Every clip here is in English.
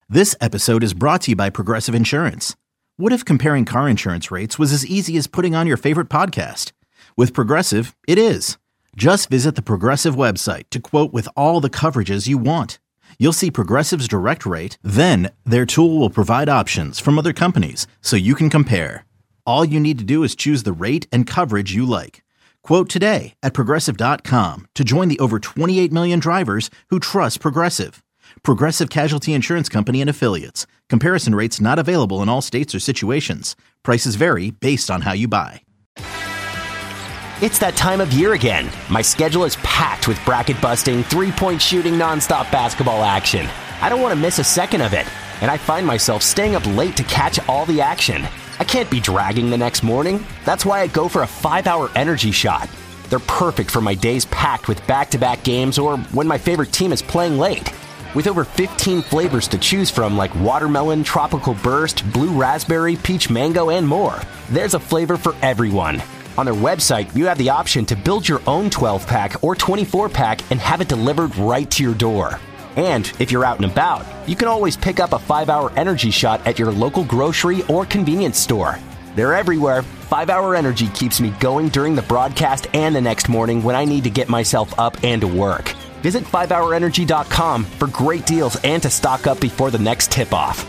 This episode is brought to you by Progressive Insurance. What if comparing car insurance rates was as easy as putting on your favorite podcast? With Progressive, it is. Just visit the Progressive website to quote with all the coverages you want. You'll see Progressive's direct rate, then their tool will provide options from other companies so you can compare. All you need to do is choose the rate and coverage you like. Quote today at Progressive.com to join the over 28 million drivers who trust Progressive. Progressive Casualty Insurance Company and Affiliates. Comparison rates not available in all states or situations. Prices vary based on how you buy. It's that time of year again. My schedule is packed with bracket-busting, three-point shooting, nonstop basketball action. I don't want to miss a second of it, and I find myself staying up late to catch all the action. I can't be dragging the next morning. That's why I go for a 5-hour energy shot. They're perfect for my days packed with back-to-back games or when my favorite team is playing late. With over 15 flavors to choose from like watermelon, tropical burst, blue raspberry, peach mango, and more, there's a flavor for everyone. On their website, you have the option to build your own 12-pack or 24-pack and have it delivered right to your door. And if you're out and about, you can always pick up a 5-hour energy shot at your local grocery or convenience store. They're everywhere. 5-hour energy keeps me going during the broadcast and the next morning when I need to get myself up and to work. Visit 5hourenergy.com for great deals and to stock up before the next tip-off.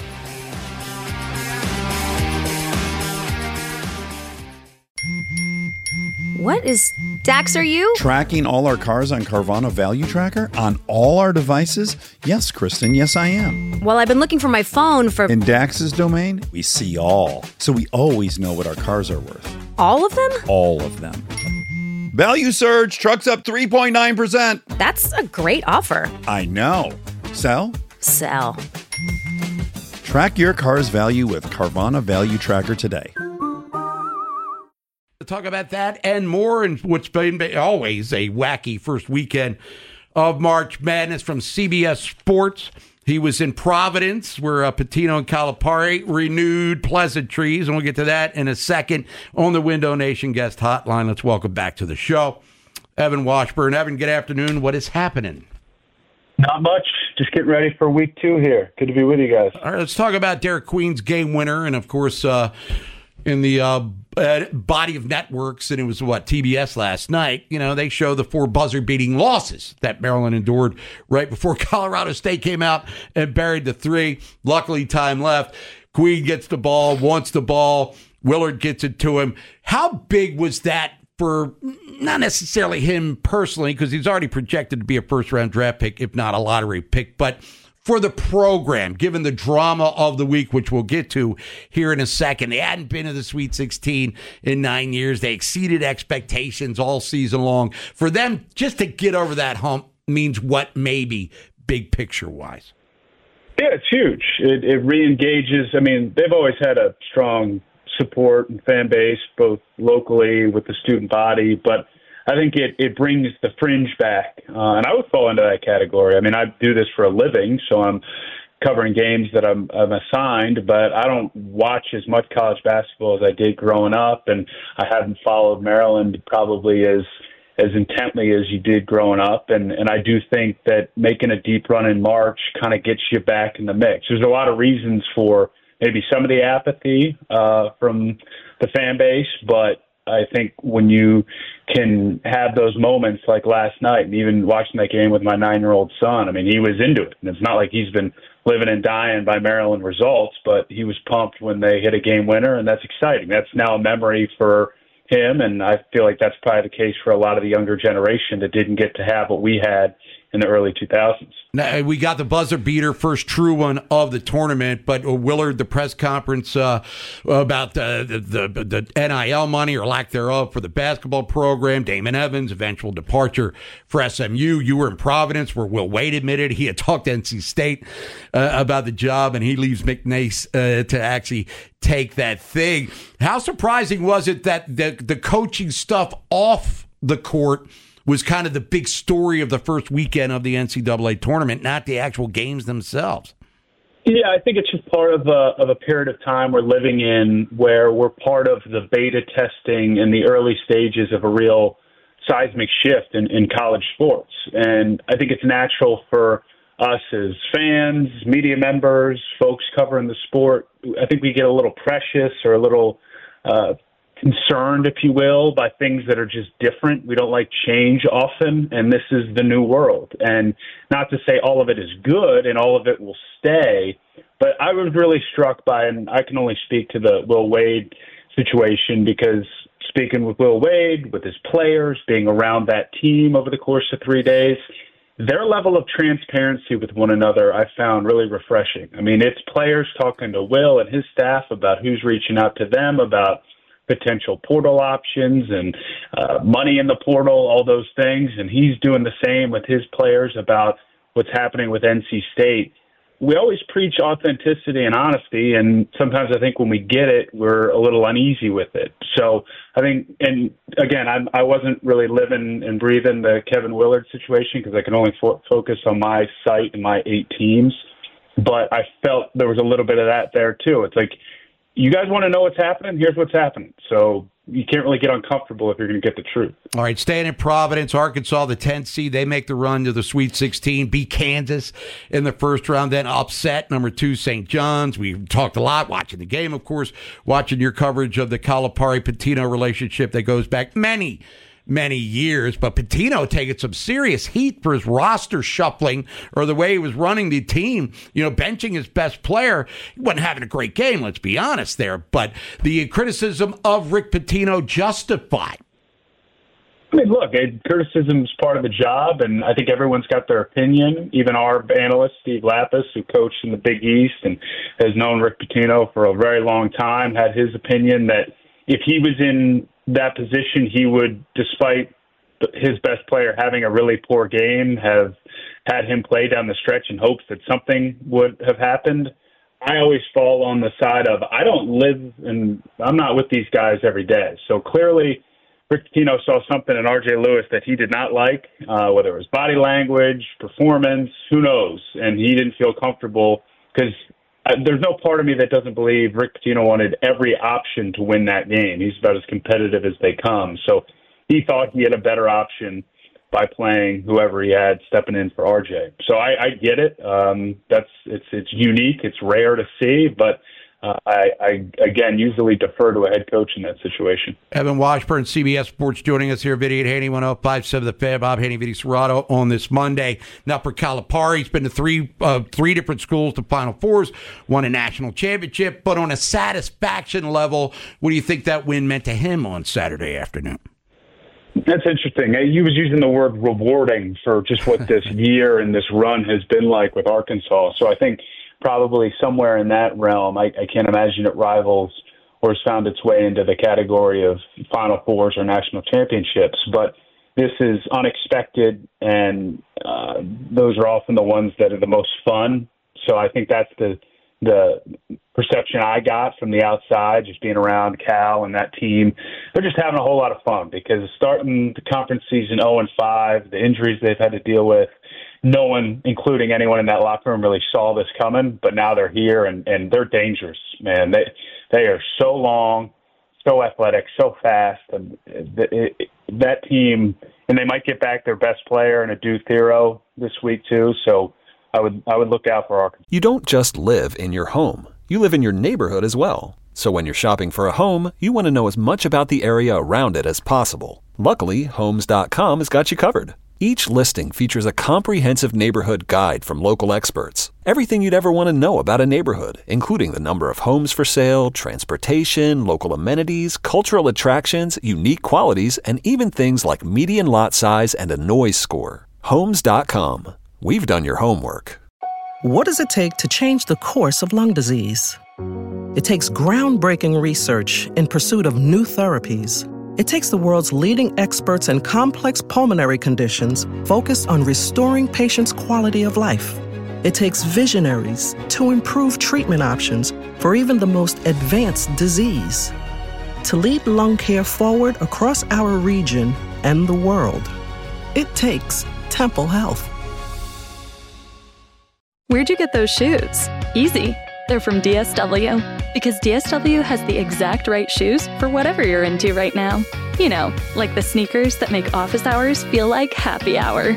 What is... Dax, are you? Tracking all our cars on Carvana Value Tracker on all our devices? Yes, Kristen, yes I am. Well, I've been looking for my phone for... In Dax's domain, we see all. So we always know what our cars are worth. All of them? All of them. Value surge, trucks up 3.9%. That's a great offer. I know. Sell? Sell. Track your car's value with Carvana Value Tracker today. Talk about that and more, and what's been always a wacky first weekend of March Madness from CBS Sports. He was in Providence, where Pitino and Calipari renewed pleasantries, and we'll get to that in a second on the Window Nation guest hotline. Let's welcome back to the show Evan Washburn. Evan, good afternoon. What is happening? Not much. Just getting ready for week 2 here. Good to be with you guys. All right, let's talk about Derek Queen's game winner, and of course, in the body of networks, and it was TBS last night, they show the 4 buzzer-beating losses that Maryland endured right before Colorado State came out and buried the 3. Luckily, time left. Queen gets the ball, wants the ball. Willard gets it to him. How big was that for, not necessarily him personally, because he's already projected to be a first-round draft pick, if not a lottery pick, but for the program, given the drama of the week, which we'll get to here in a second? They hadn't been to the Sweet 16 in 9 years. They exceeded expectations all season long. For them, just to get over that hump means what, maybe, big picture-wise? Yeah, it's huge. It re-engages. I mean, they've always had a strong support and fan base, both locally with the student body, but I think it brings the fringe back, and I would fall into that category. I mean, I do this for a living, so I'm covering games that I'm assigned, but I don't watch as much college basketball as I did growing up, and I haven't followed Maryland probably as intently as you did growing up, and I do think that making a deep run in March kind of gets you back in the mix. There's a lot of reasons for maybe some of the apathy from the fan base, but I think when you can have those moments like last night, and even watching that game with my 9-year-old son, I mean, he was into it. And it's not like he's been living and dying by Maryland results, but he was pumped when they hit a game winner, and that's exciting. That's now a memory for him, and I feel like that's probably the case for a lot of the younger generation that didn't get to have what we had in the early 2000s. Now, we got the buzzer beater, first true one of the tournament, but Willard, the press conference about the NIL money or lack thereof for the basketball program, Damon Evans' eventual departure for SMU. You were in Providence, where Will Wade admitted he had talked to NC State about the job, and he leaves McNace to actually take that thing. How surprising was it that the coaching stuff off the court was kind of the big story of the first weekend of the NCAA tournament, not the actual games themselves? Yeah, I think it's just part of a period of time we're living in where we're part of the beta testing in the early stages of a real seismic shift in college sports. And I think it's natural for us as fans, media members, folks covering the sport, I think we get a little precious or a little concerned, if you will, by things that are just different. We don't like change often, and this is the new world. And not to say all of it is good and all of it will stay, but I was really struck by, and I can only speak to the Will Wade situation because speaking with Will Wade, with his players, being around that team over the course of 3 days, their level of transparency with one another I found really refreshing. I mean, it's players talking to Will and his staff about who's reaching out to them about potential portal options and money in the portal, all those things. And he's doing the same with his players about what's happening with NC State. We always preach authenticity and honesty, and sometimes I think when we get it, we're a little uneasy with it. So I think, and again, I wasn't really living and breathing the Kevin Willard situation because I can only focus on my site and my 8 teams. But I felt there was a little bit of that there too. It's like, you guys want to know what's happening? Here's what's happening. So you can't really get uncomfortable if you're going to get the truth. All right, staying in Providence, Arkansas, the 10th seed, they make the run to the Sweet 16, beat Kansas in the first round, then upset number 2 St. John's. We talked a lot watching the game, of course, watching your coverage of the Calipari-Pitino relationship that goes back many years, but Pitino taking some serious heat for his roster shuffling or the way he was running the team, benching his best player. He wasn't having a great game, let's be honest there, but the criticism of Rick Pitino justified. I mean, look, criticism is part of the job, and I think everyone's got their opinion. Even our analyst, Steve Lapis, who coached in the Big East and has known Rick Pitino for a very long time, had his opinion that if he was in that position, he would, despite his best player having a really poor game, have had him play down the stretch in hopes that something would have happened. I always fall on the side of I don't live and I'm not with these guys every day. So clearly, Rick Pitino saw something in R.J. Lewis that he did not like, whether it was body language, performance, who knows, and he didn't feel comfortable because there's no part of me that doesn't believe Rick Pitino wanted every option to win that game. He's about as competitive as they come. So he thought he had a better option by playing whoever he had stepping in for RJ. So I get it. It's unique. It's rare to see, but I again usually defer to a head coach in that situation. Evan Washburn, CBS Sports, joining us here. Vinny Haney, 105.7 The Fan. Bob Haney, Vinny Serrato on this Monday. Now for Calipari, he's been to three different schools to Final Fours, won a national championship. But on a satisfaction level, what do you think that win meant to him on Saturday afternoon? That's interesting. He was using the word rewarding for just what this year and this run has been like with Arkansas. So I think probably somewhere in that realm, I can't imagine it rivals or has found its way into the category of Final Fours or national championships. But this is unexpected, and those are often the ones that are the most fun. So I think that's the perception I got from the outside, just being around Cal and that team. They're just having a whole lot of fun because starting the conference season 0-5, the injuries they've had to deal with, no one, including anyone in that locker room, really saw this coming, but now they're here and they're dangerous, man. They are so long, so athletic, so fast, and that team, and they might get back their best player in Adu Thero this week too. So I would look out for Arkansas. You don't just live in your home. You live in your neighborhood as well. So when you're shopping for a home, you want to know as much about the area around it as possible. Luckily, Homes.com has got you covered. Each listing features a comprehensive neighborhood guide from local experts. Everything you'd ever want to know about a neighborhood, including the number of homes for sale, transportation, local amenities, cultural attractions, unique qualities, and even things like median lot size and a noise score. Homes.com. We've done your homework. What does it take to change the course of lung disease? It takes groundbreaking research in pursuit of new therapies. It takes the world's leading experts in complex pulmonary conditions focused on restoring patients' quality of life. It takes visionaries to improve treatment options for even the most advanced disease. To lead lung care forward across our region and the world, it takes Temple Health. Where'd you get those shoes? Easy. They're from DSW. Because DSW has the exact right shoes for whatever you're into right now. You know, like the sneakers that make office hours feel like happy hour.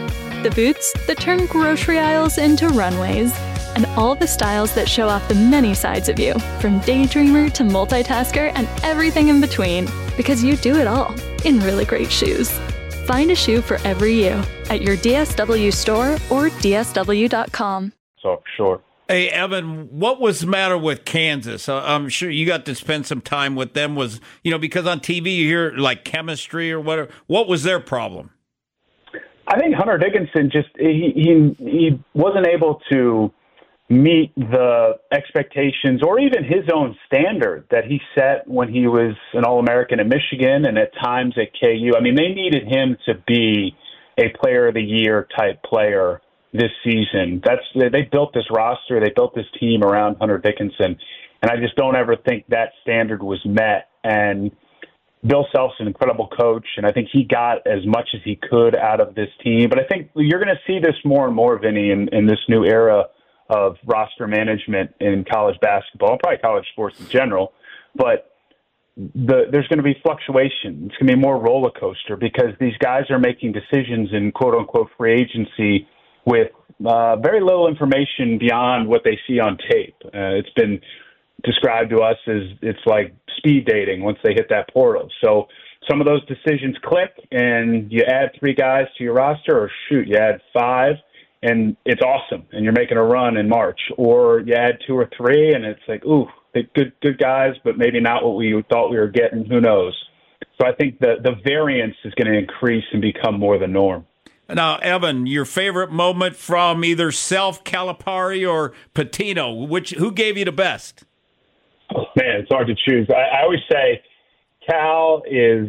The boots that turn grocery aisles into runways. And all the styles that show off the many sides of you, from daydreamer to multitasker and everything in between. Because you do it all in really great shoes. Find a shoe for every you at your DSW store or DSW.com. So, sure. Hey, Evan, what was the matter with Kansas? I'm sure you got to spend some time with them. Because on TV you hear like chemistry or whatever. What was their problem? I think Hunter Dickinson he wasn't able to meet the expectations or even his own standard that he set when he was an All-American at Michigan and at times at KU. I mean, they needed him to be a player of the year type player this season. They built this roster, they built this team around Hunter Dickinson, and I just don't ever think that standard was met. And Bill Self's an incredible coach, and I think he got as much as he could out of this team. But I think you're going to see this more and more, Vinny, in this new era of roster management in college basketball, and probably college sports in general. But there's going to be fluctuation. It's going to be more roller coaster because these guys are making decisions in quote-unquote free agency with very little information beyond what they see on tape. It's been described to us as it's like speed dating once they hit that portal. So some of those decisions click, and you add 3 guys to your roster, or shoot, you add 5, and it's awesome, and you're making a run in March. Or you add 2 or 3, and it's like, ooh, good guys, but maybe not what we thought we were getting. Who knows? So I think the variance is going to increase and become more the norm. Now, Evan, your favorite moment from either Self, Calipari, or Pitino, who gave you the best? Oh, man, it's hard to choose. I always say Cal is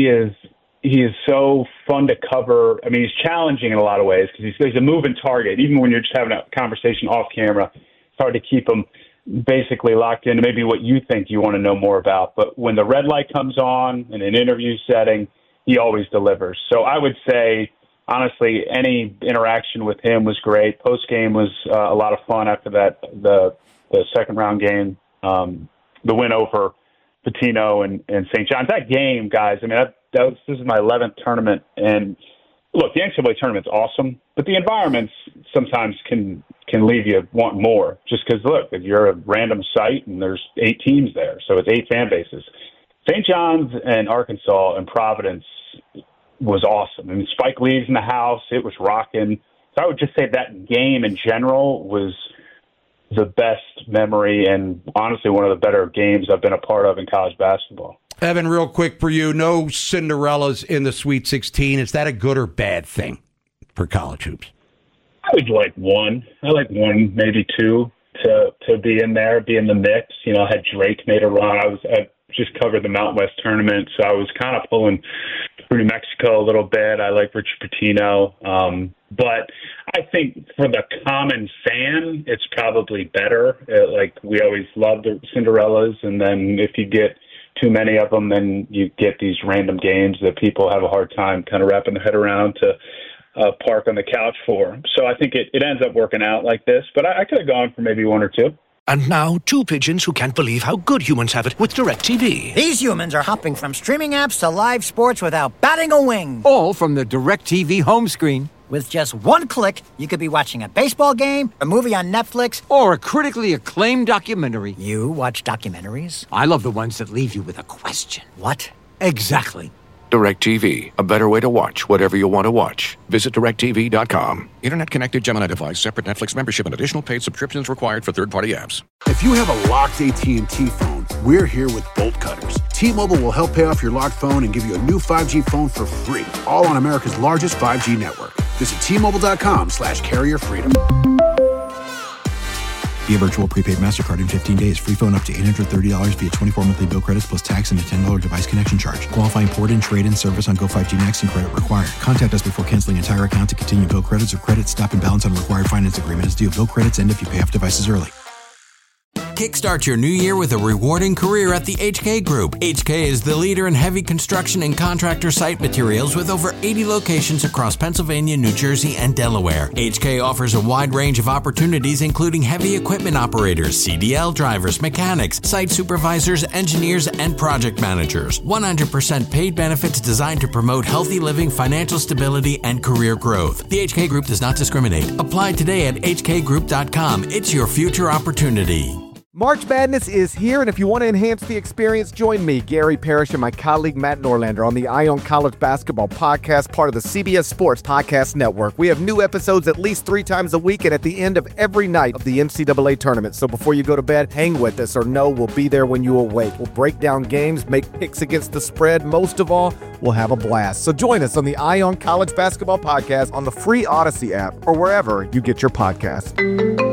so fun to cover. I mean, he's challenging in a lot of ways because he's a moving target. Even when you're just having a conversation off camera, it's hard to keep him basically locked into maybe what you think you want to know more about. But when the red light comes on in an interview setting, he always delivers. So I would say, honestly, any interaction with him was great. Post-game was a lot of fun after that, the second-round game, the win over Pitino and St. John's. That game, guys, I mean, this is my 11th tournament. And, look, the NCAA tournament's awesome, but the environments sometimes can leave you wanting more just because, look, if you're a random site and there's 8 teams there, so it's 8 fan bases. St. John's and Arkansas and Providence was awesome. I mean, Spike Lee's in the house. It was rocking. So I would just say that game in general was the best memory and honestly one of the better games I've been a part of in college basketball. Evan, real quick for you, no Cinderellas in the Sweet 16. Is that a good or bad thing for college hoops? I would like one. I like one, maybe 2 to be in there, be in the mix. You know, I had Drake made a run. I just covered the Mountain West tournament, so I was kind of pulling through New Mexico a little bit. I like Richard Pitino. But I think for the common fan, it's probably better. Like, we always loved the Cinderellas, and then if you get too many of them, then you get these random games that people have a hard time kind of wrapping their head around to park on the couch for. So I think it ends up working out like this. But I could have gone for maybe 1 or 2. And now, 2 pigeons who can't believe how good humans have it with DirecTV. These humans are hopping from streaming apps to live sports without batting a wing. All from the DirecTV home screen. With just 1 click, you could be watching a baseball game, a movie on Netflix, or a critically acclaimed documentary. You watch documentaries? I love the ones that leave you with a question. What? Exactly. DirecTV, a better way to watch whatever you want to watch. Visit DirecTV.com. Internet-connected Gemini device, separate Netflix membership, and additional paid subscriptions required for third-party apps. If you have a locked AT&T phone, we're here with Bolt Cutters. T-Mobile will help pay off your locked phone and give you a new 5G phone for free, all on America's largest 5G network. Visit T-Mobile.com/carrier freedom. Via virtual prepaid MasterCard in 15 days. Free phone up to $830 via 24 monthly bill credits plus tax and a $10 device connection charge. Qualifying port-in, trade-in service on Go5G Next and credit required. Contact us before canceling entire account to continue bill credits or credit stop and balance on required finance agreement is due. Bill credits end if you pay off devices early. Kickstart your new year with a rewarding career at the HK Group. HK is the leader in heavy construction and contractor site materials with over 80 locations across Pennsylvania, New Jersey, and Delaware. HK offers a wide range of opportunities, including heavy equipment operators, CDL drivers, mechanics, site supervisors, engineers, and project managers. 100% paid benefits designed to promote healthy living, financial stability, and career growth. The HK Group does not discriminate. Apply today at hkgroup.com. It's your future opportunity. March Madness is here, and if you want to enhance the experience, join me, Gary Parrish, and my colleague Matt Norlander on the Eye on College Basketball Podcast, part of the CBS Sports Podcast Network. We have new episodes at least 3 times a week and at the end of every night of the NCAA tournament. So before you go to bed, hang with us, or know we'll be there when you awake. We'll break down games, make picks against the spread. Most of all, we'll have a blast. So join us on the Eye on College Basketball Podcast on the free Odyssey app or wherever you get your podcasts.